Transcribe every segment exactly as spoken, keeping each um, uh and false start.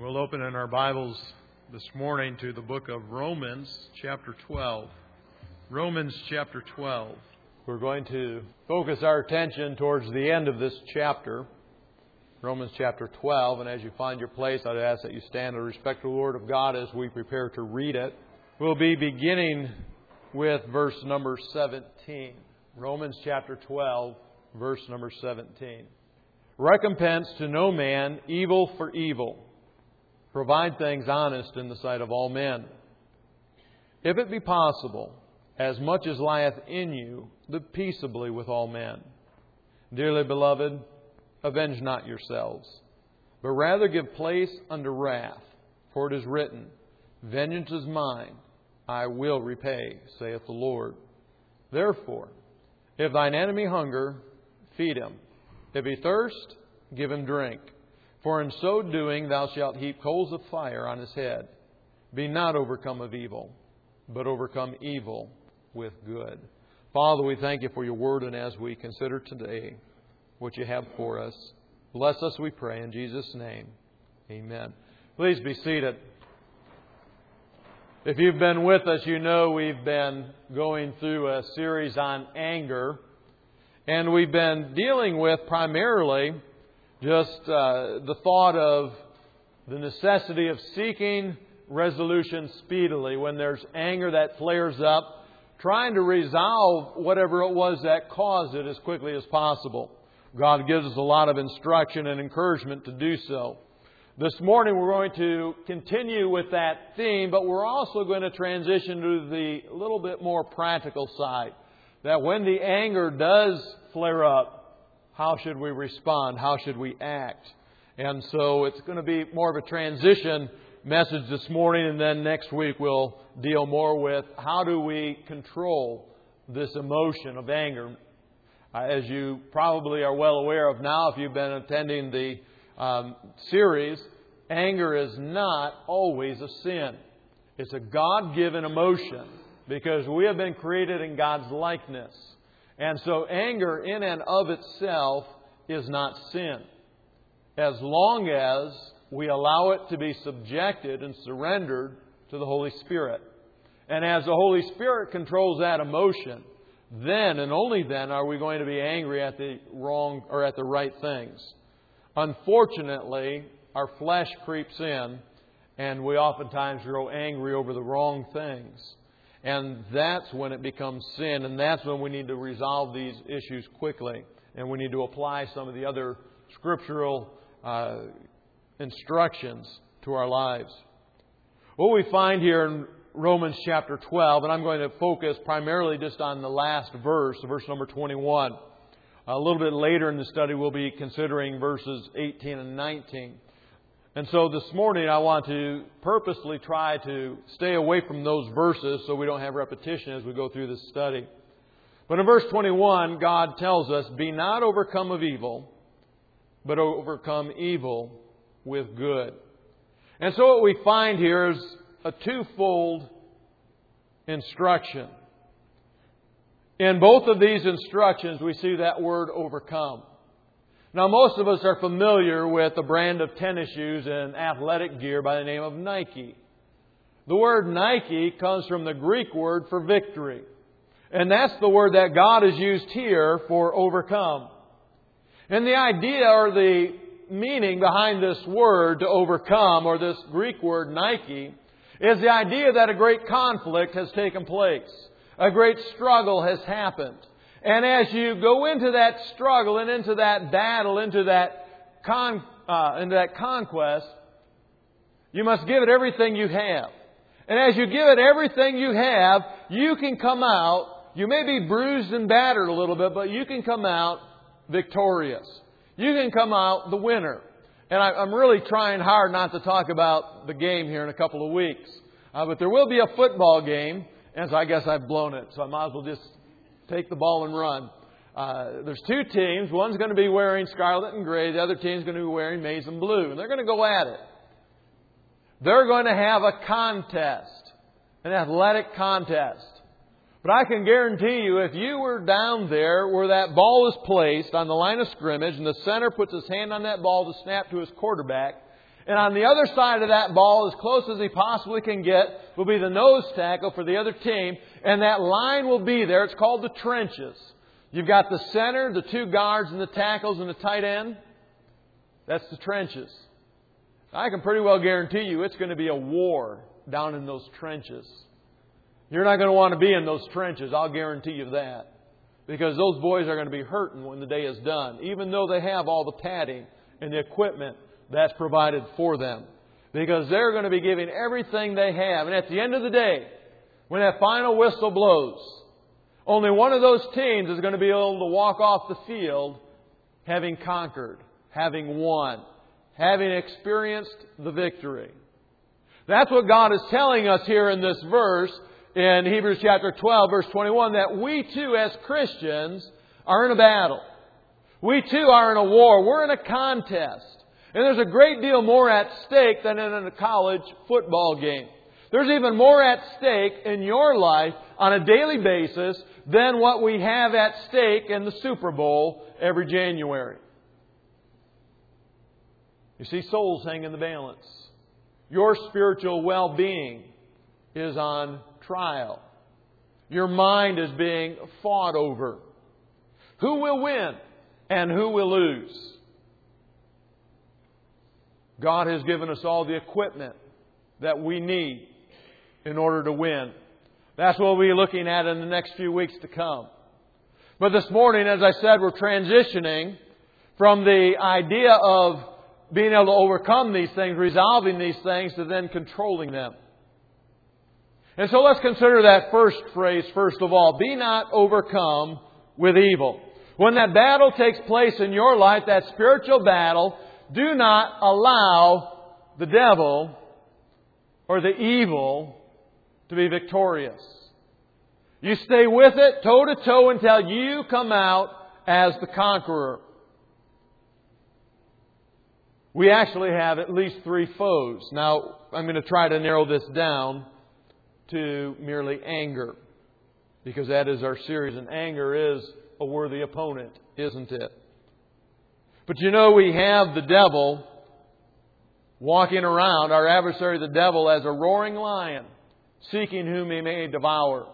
We'll open in our Bibles this morning to the book of Romans, chapter twelve. Romans, chapter twelve. We're going to focus our attention towards the end of this chapter, Romans chapter twelve. And as you find your place, I'd ask that you stand and respect the Word of God as we prepare to read it. We'll be beginning with verse number seventeen. Romans chapter twelve, verse number seventeen. Recompense to no man evil for evil. Provide things honest in the sight of all men. If it be possible, as much as lieth in you, live peaceably with all men. Dearly beloved, avenge not yourselves, but rather give place unto wrath. For it is written, Vengeance is mine, I will repay, saith the Lord. Therefore, if thine enemy hunger, feed him. If he thirst, give him drink. For in so doing thou shalt heap coals of fire on his head. Be not overcome of evil, but overcome evil with good. Father, we thank you for your word, and as we consider today what you have for us, bless us, we pray, in Jesus' name. Amen. Please be seated. If you've been with us, you know we've been going through a series on anger, and we've been dealing with primarily just uh, the thought of the necessity of seeking resolution speedily when there's anger that flares up, trying to resolve whatever it was that caused it as quickly as possible. God gives us a lot of instruction and encouragement to do so. This morning we're going to continue with that theme, but we're also going to transition to the little bit more practical side. That when the anger does flare up, how should we respond? How should we act? And so it's going to be more of a transition message this morning, and then next week we'll deal more with how do we control this emotion of anger. Uh, as you probably are well aware of now, if you've been attending the um, series, anger is not always a sin. It's a God-given emotion because we have been created in God's likeness. And so anger in and of itself is not sin, as long as we allow it to be subjected and surrendered to the Holy Spirit. And as the Holy Spirit controls that emotion, then and only then are we going to be angry at the wrong or at the right things. Unfortunately, our flesh creeps in, and we oftentimes grow angry over the wrong things. And that's when it becomes sin, and that's when we need to resolve these issues quickly. And we need to apply some of the other scriptural uh, instructions to our lives. What we find here in Romans chapter twelve, and I'm going to focus primarily just on the last verse, verse number twenty-one. A little bit later in the study, we'll be considering verses eighteen and nineteen. And so this morning I want to purposely try to stay away from those verses so we don't have repetition as we go through this study. But in verse twenty-one, God tells us, Be not overcome of evil, but overcome evil with good. And so what we find here is a twofold instruction. In both of these instructions, we see that word overcome. Now, most of us are familiar with a brand of tennis shoes and athletic gear by the name of Nike. The word Nike comes from the Greek word for victory. And that's the word that God has used here for overcome. And the idea or the meaning behind this word to overcome, or this Greek word Nike, is the idea that a great conflict has taken place. A great struggle has happened. And as you go into that struggle and into that battle, into that con, uh, into that conquest, you must give it everything you have. And as you give it everything you have, you can come out, you may be bruised and battered a little bit, but you can come out victorious. You can come out the winner. And I, I'm really trying hard not to talk about the game here in a couple of weeks. Uh, but there will be a football game, and so I guess I've blown it, so I might as well just take the ball and run. Uh, there's two teams. One's going to be wearing scarlet and gray. The other team's going to be wearing maize and blue. And they're going to go at it. They're going to have a contest, an athletic contest. But I can guarantee you, if you were down there where that ball is placed on the line of scrimmage and the center puts his hand on that ball to snap to his quarterback, And on the other side of that ball, as close as he possibly can get, will be the nose tackle for the other team. And that line will be there. It's called the trenches. You've got the center, the two guards, and the tackles, and the tight end. That's the trenches. I can pretty well guarantee you it's going to be a war down in those trenches. You're not going to want to be in those trenches. I'll guarantee you that. Because those boys are going to be hurting when the day is done. Even though they have all the padding and the equipment that's provided for them. Because they're going to be giving everything they have. And at the end of the day, when that final whistle blows, only one of those teams is going to be able to walk off the field having conquered, having won, having experienced the victory. That's what God is telling us here in this verse in Hebrews chapter twelve, verse twenty-one, that we too as Christians are in a battle. We too are in a war. We're in a contest. And there's a great deal more at stake than in a college football game. There's even more at stake in your life on a daily basis than what we have at stake in the Super Bowl every January. You see, souls hang in the balance. Your spiritual well-being is on trial. Your mind is being fought over. Who will win and who will lose? God has given us all the equipment that we need in order to win. That's what we'll be looking at in the next few weeks to come. But this morning, as I said, we're transitioning from the idea of being able to overcome these things, resolving these things, to then controlling them. And so let's consider that first phrase first of all. Be not overcome with evil. When that battle takes place in your life, that spiritual battle, do not allow the devil or the evil to be victorious. You stay with it toe to toe until you come out as the conqueror. We actually have at least three foes. Now, I'm going to try to narrow this down to merely anger, because that is our series, and anger is a worthy opponent, isn't it? But you know, we have the devil walking around, our adversary the devil, as a roaring lion, seeking whom he may devour.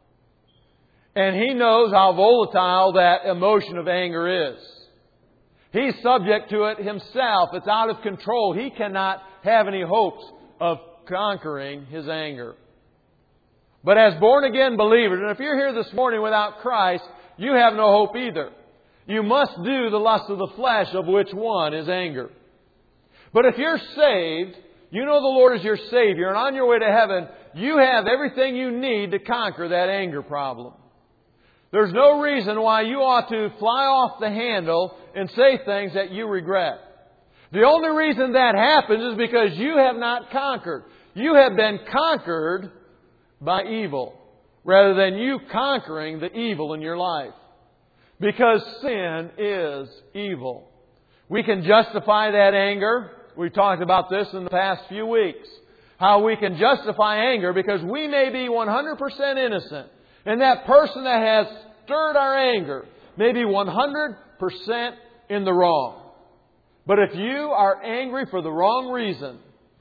And he knows how volatile that emotion of anger is. He's subject to it himself. It's out of control. He cannot have any hopes of conquering his anger. But as born-again believers, and if you're here this morning without Christ, you have no hope either. You must do the lust of the flesh, of which one is anger. But if you're saved, you know the Lord is your Savior, and on your way to heaven, you have everything you need to conquer that anger problem. There's no reason why you ought to fly off the handle and say things that you regret. The only reason that happens is because you have not conquered. You have been conquered by evil, rather than you conquering the evil in your life. Because sin is evil. We can justify that anger. We've talked about this in the past few weeks. How we can justify anger because we may be one hundred percent innocent. And that person that has stirred our anger may be one hundred percent in the wrong. But if you are angry for the wrong reason,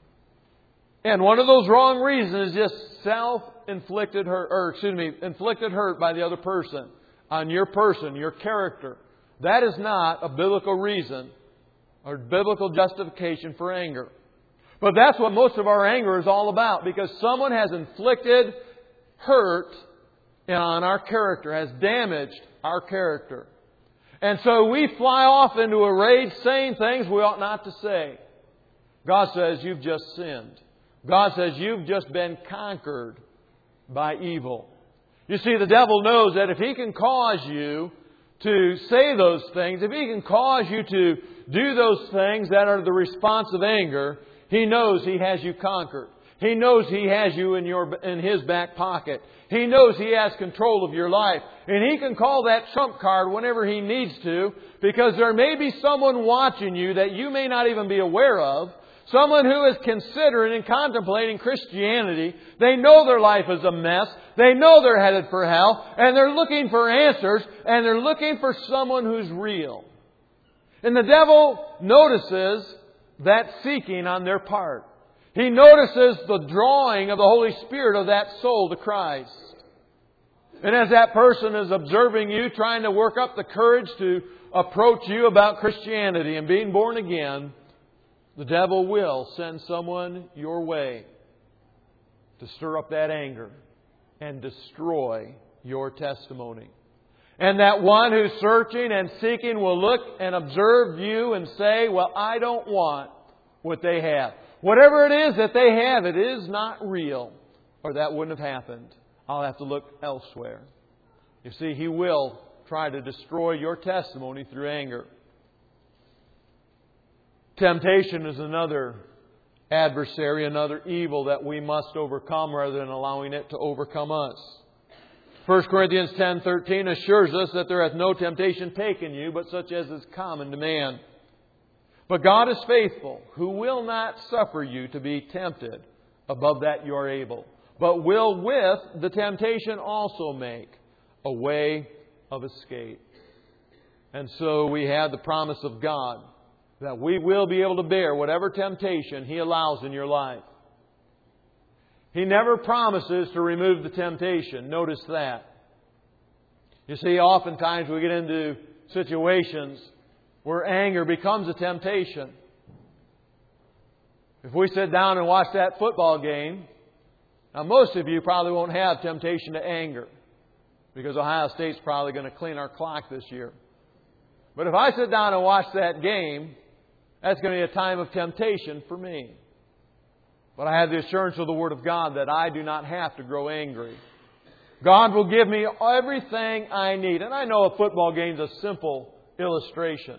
and one of those wrong reasons is just self-inflicted hurt, or excuse me, inflicted hurt by the other person, on your person, your character, that is not a biblical reason or biblical justification for anger. But that's what most of our anger is all about, because someone has inflicted hurt on our character, has damaged our character. And so we fly off into a rage saying things we ought not to say. God says you've just sinned. God says you've just been conquered by evil. You see, the devil knows that if he can cause you to say those things, if he can cause you to do those things that are the response of anger, he knows he has you conquered. He knows he has you in your in his back pocket. He knows he has control of your life. And he can call that trump card whenever he needs to, because there may be someone watching you that you may not even be aware of. Someone who is considering and contemplating Christianity. They know their life is a mess. They know they're headed for hell. And they're looking for answers. And they're looking for someone who's real. And the devil notices that seeking on their part. He notices the drawing of the Holy Spirit of that soul to Christ. And as that person is observing you, trying to work up the courage to approach you about Christianity and being born again, the devil will send someone your way to stir up that anger and destroy your testimony. And that one who's searching and seeking will look and observe you and say, well, I don't want what they have. Whatever it is that they have, it is not real, or that wouldn't have happened. I'll have to look elsewhere. You see, he will try to destroy your testimony through anger. Temptation is another adversary, another evil that we must overcome rather than allowing it to overcome us. First Corinthians ten thirteen assures us that there hath no temptation taken you, but such as is common to man. But God is faithful, who will not suffer you to be tempted above that you are able, but will with the temptation also make a way of escape. And so we have the promise of God that we will be able to bear whatever temptation He allows in your life. He never promises to remove the temptation. Notice that. You see, oftentimes we get into situations where anger becomes a temptation. If we sit down and watch that football game, now most of you probably won't have temptation to anger because Ohio State's probably going to clean our clock this year. But if I sit down and watch that game, that's going to be a time of temptation for me. But I have the assurance of the Word of God that I do not have to grow angry. God will give me everything I need. And I know a football game is a simple illustration.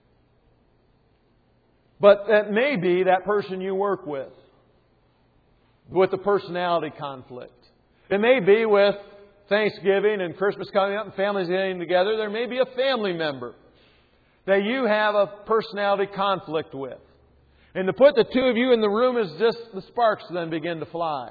But that may be that person you work with, with a personality conflict. It may be with Thanksgiving and Christmas coming up and families getting together. There may be a family member that you have a personality conflict with. And to put the two of you in the room is just the sparks then begin to fly.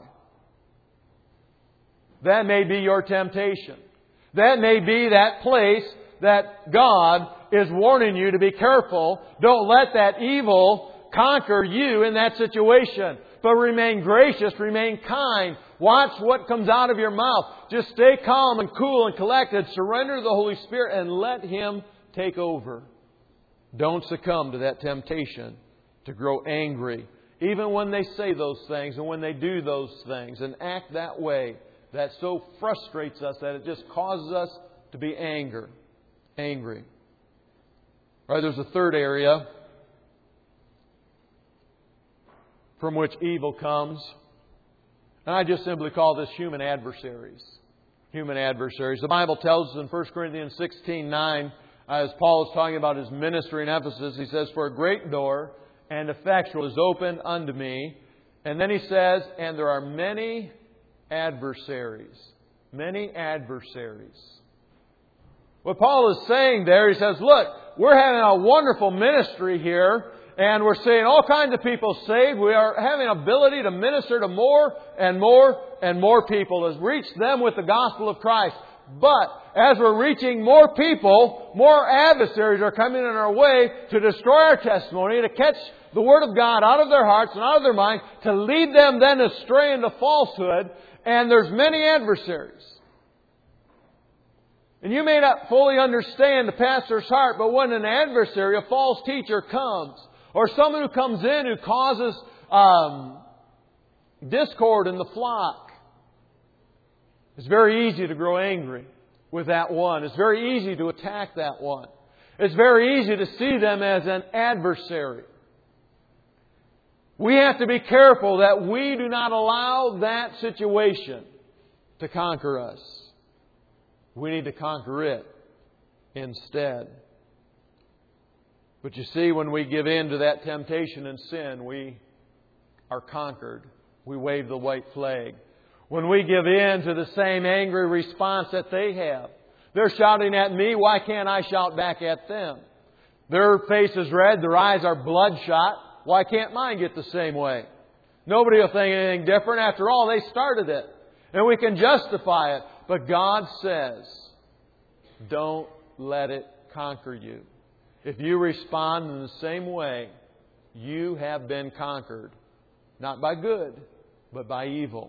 That may be your temptation. That may be that place that God is warning you to be careful. Don't let that evil conquer you in that situation. But remain gracious, remain kind. Watch what comes out of your mouth. Just stay calm and cool and collected. Surrender to the Holy Spirit and let Him take over. Don't succumb to that temptation to grow angry, even when they say those things and when they do those things and act that way that so frustrates us that it just causes us to be anger, angry. All right, there's a third area from which evil comes, and I just simply call this human adversaries. Human adversaries. The Bible tells us in First Corinthians sixteen nine, as Paul is talking about his ministry in Ephesus, he says, "For a great door and effectual is open unto me." And then he says, "And there are many adversaries." Many adversaries. What Paul is saying there, he says, look, we're having a wonderful ministry here, and we're seeing all kinds of people saved. We are having ability to minister to more and more and more people, as reach them with the gospel of Christ. But as we're reaching more people, more adversaries are coming in our way to destroy our testimony, to catch the Word of God out of their hearts and out of their minds, to lead them then astray into falsehood. And there's many adversaries. And you may not fully understand the pastor's heart, but when an adversary, a false teacher comes, or someone who comes in who causes um, discord in the flock, it's very easy to grow angry with that one. It's very easy to attack that one. It's very easy to see them as an adversary. We have to be careful that we do not allow that situation to conquer us. We need to conquer it instead. But you see, when we give in to that temptation and sin, we are conquered. We wave the white flag. When we give in to the same angry response that they have, they're shouting at me, why can't I shout back at them? Their face is red, their eyes are bloodshot. Why can't mine get the same way? Nobody will think anything different. After all, they started it. And we can justify it. But God says, don't let it conquer you. If you respond in the same way, You have been conquered. Not by good, but by evil.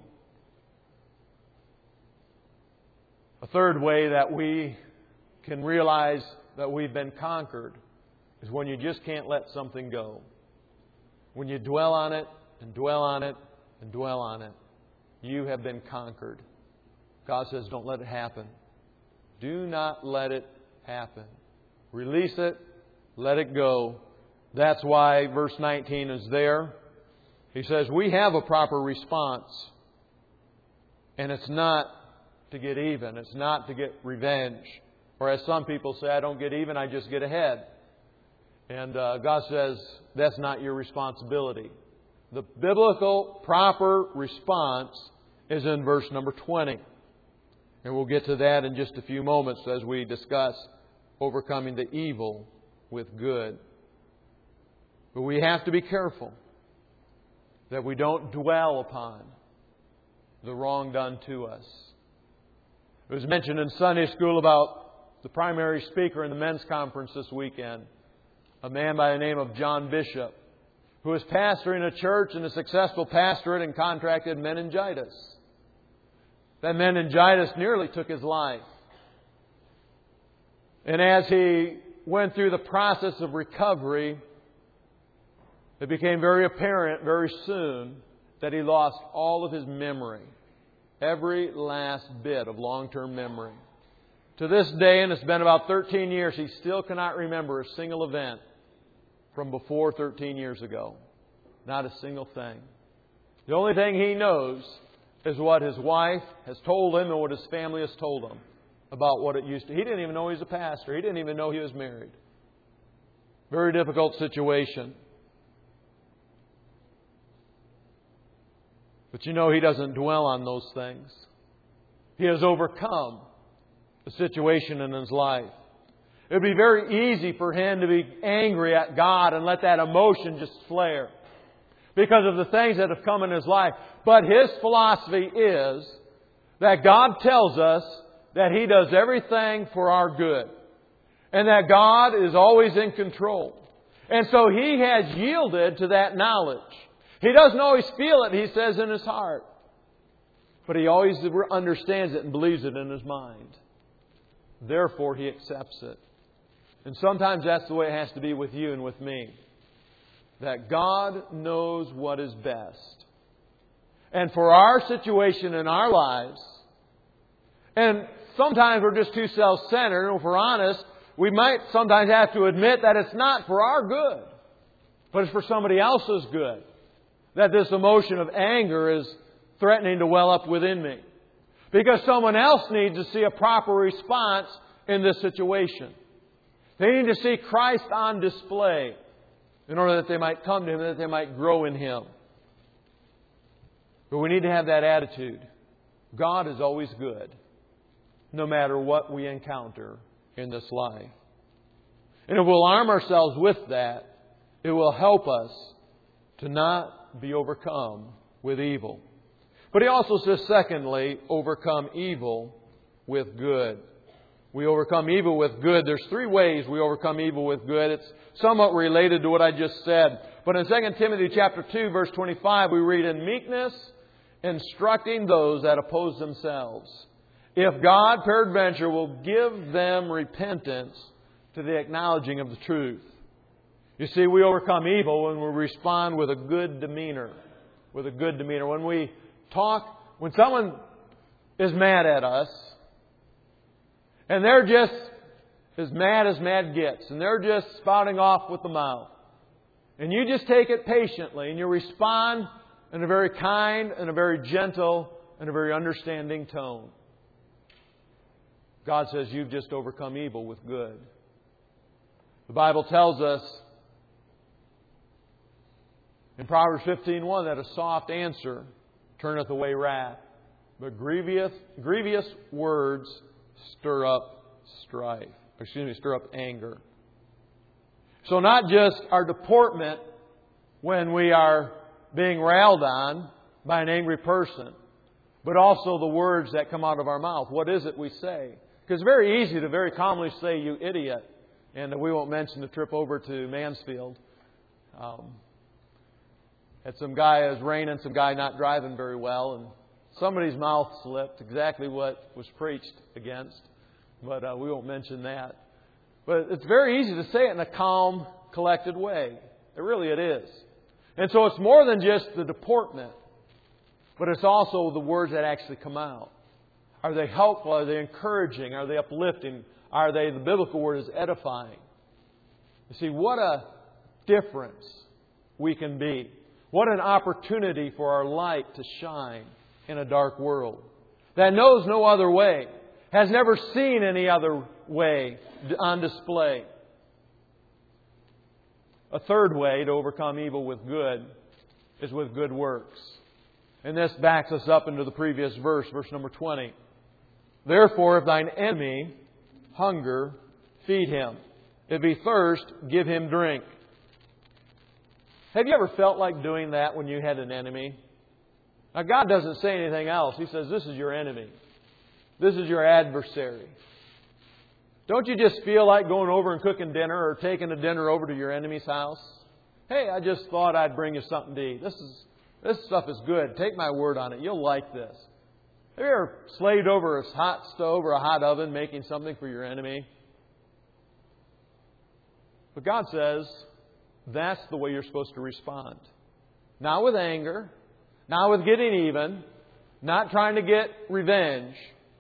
A third way that we can realize that we've been conquered is when you just can't let something go. When you dwell on it and dwell on it and dwell on it, you have been conquered. God says, don't let it happen. Do not let it happen. Release it. Let it go. That's why verse nineteen is there. He says, we have a proper response. And it's not to get even. It's not to get revenge. Or as some people say, I don't get even, I just get ahead. And uh, God says, that's not your responsibility. The biblical proper response is in verse number twenty. And we'll get to that in just a few moments as we discuss overcoming the evil with good. But we have to be careful that we don't dwell upon the wrong done to us. It was mentioned in Sunday school about the primary speaker in the men's conference this weekend, a man by the name of John Bishop, who was pastoring a church in a successful pastorate and contracted meningitis. That meningitis nearly took his life. And as he went through the process of recovery, it became very apparent very soon that he lost all of his memory. Every last bit of long-term memory. To this day, and it's been about thirteen years, he still cannot remember a single event from before thirteen years ago. Not a single thing. The only thing he knows is what his wife has told him and what his family has told him about what it used to. He didn't even know he was a pastor. He didn't even know he was married. Very difficult situation. But you know, he doesn't dwell on those things. He has overcome the situation in his life. It would be very easy for him to be angry at God and let that emotion just flare because of the things that have come in his life. But his philosophy is that God tells us that He does everything for our good. And that God is always in control. And so he has yielded to that knowledge. He doesn't always feel it, he says, in his heart. But he always understands it and believes it in his mind. Therefore, he accepts it. And sometimes that's the way it has to be with you and with me. That God knows what is best. And for our situation in our lives, and sometimes we're just too self-centered, and if we're honest, we might sometimes have to admit that it's not for our good, but it's for somebody else's good. That this emotion of anger is threatening to well up within me. Because someone else needs to see a proper response in this situation. They need to see Christ on display in order that they might come to Him and that they might grow in Him. But we need to have that attitude. God is always good, no matter what we encounter in this life. And if we'll arm ourselves with that, it will help us to not be overcome with evil. But he also says, secondly, overcome evil with good. We overcome evil with good. There's three ways we overcome evil with good. It's somewhat related to what I just said. But in Second Timothy chapter two, verse twenty-five, we read, in meekness, instructing those that oppose themselves, if God peradventure will give them repentance to the acknowledging of the truth. You see, we overcome evil when we respond with a good demeanor. With a good demeanor. When we talk, when someone is mad at us, and they're just as mad as mad gets, and they're just spouting off with the mouth, and you just take it patiently, and you respond in a very kind and a very gentle and a very understanding tone. God says you've just overcome evil with good. The Bible tells us in Proverbs fifteen one that a soft answer turneth away wrath, but grievous, grievous words stir up strife. Excuse me, stir up anger. So not just our deportment when we are being railed on by an angry person, but also the words that come out of our mouth. What is it we say? Because it's very easy to very calmly say, you idiot. And we won't mention the trip over to Mansfield. Um, Had some guy, it was raining, some guy not driving very well, and somebody's mouth slipped, exactly what was preached against. But uh, we won't mention that. But it's very easy to say it in a calm, collected way. It really it is. And so it's more than just the deportment, but it's also the words that actually come out. Are they helpful? Are they encouraging? Are they uplifting? Are they, the biblical word is edifying. You see, what a difference we can be. What an opportunity for our light to shine in a dark world that knows no other way, has never seen any other way on display. A third way to overcome evil with good is with good works. And this backs us up into the previous verse, verse number twenty. Therefore, if thine enemy hunger, feed him. If he thirst, give him drink. Have you ever felt like doing that when you had an enemy? Now, God doesn't say anything else. He says, this is your enemy. This is your adversary. Don't you just feel like going over and cooking dinner or taking a dinner over to your enemy's house? Hey, I just thought I'd bring you something to eat. This is this stuff is good. Take my word on it. You'll like this. Have you ever slaved over a hot stove or a hot oven making something for your enemy? But God says that's the way you're supposed to respond. Not with anger, not with getting even, not trying to get revenge,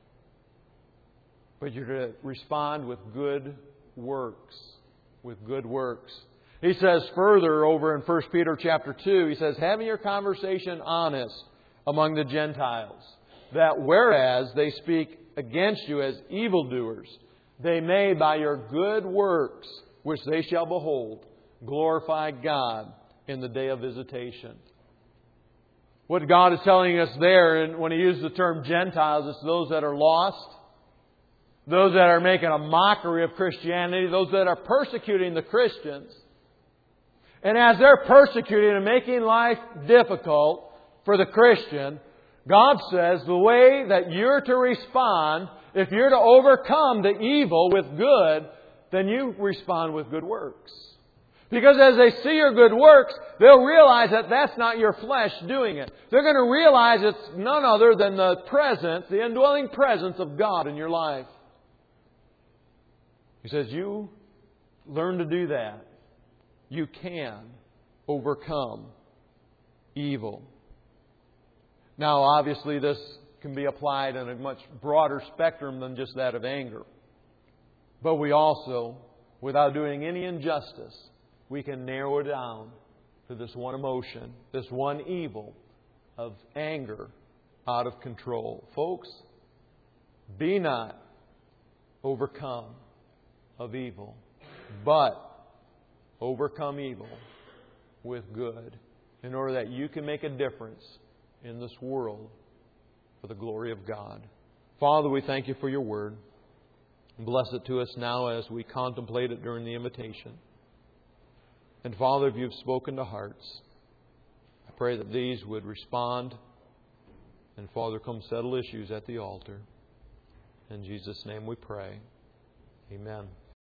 but you're to respond with good works. With good works. He says further over in First Peter chapter two, he says, having your conversation honest among the Gentiles, that whereas they speak against you as evildoers, they may by your good works, which they shall behold, glorify God in the day of visitation. What God is telling us there, and when He uses the term Gentiles, it's those that are lost, those that are making a mockery of Christianity, those that are persecuting the Christians. And as they're persecuting and making life difficult for the Christian, God says the way that you're to respond, if you're to overcome the evil with good, then you respond with good works. Because as they see your good works, they'll realize that that's not your flesh doing it. They're going to realize it's none other than the presence, the indwelling presence of God in your life. He says, you learn to do that. You can overcome evil. Now, obviously, this can be applied in a much broader spectrum than just that of anger. But we also, without doing any injustice, we can narrow it down to this one emotion, this one evil of anger out of control. Folks, be not overcome of evil, but overcome evil with good, in order that you can make a difference in this world for the glory of God. Father, we thank You for Your Word. Bless it to us now as we contemplate it during the invitation. And Father, if You've spoken to hearts, I pray that these would respond. And Father, come settle issues at the altar. In Jesus' name we pray. Amen.